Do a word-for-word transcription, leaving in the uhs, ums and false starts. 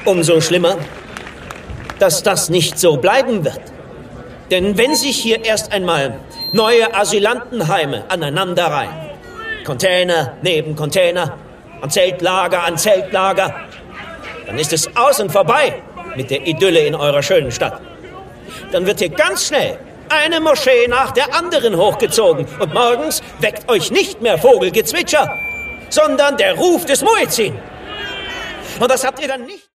Umso schlimmer, dass das nicht so bleiben wird. Denn wenn sich hier erst einmal neue Asylantenheime aneinanderreihen, Container neben Container, an Zeltlager an Zeltlager, dann ist es aus und vorbei mit der Idylle in eurer schönen Stadt. Dann wird hier ganz schnell eine Moschee nach der anderen hochgezogen und morgens weckt euch nicht mehr Vogelgezwitscher, sondern der Ruf des Muezzin. Und das habt ihr dann nicht...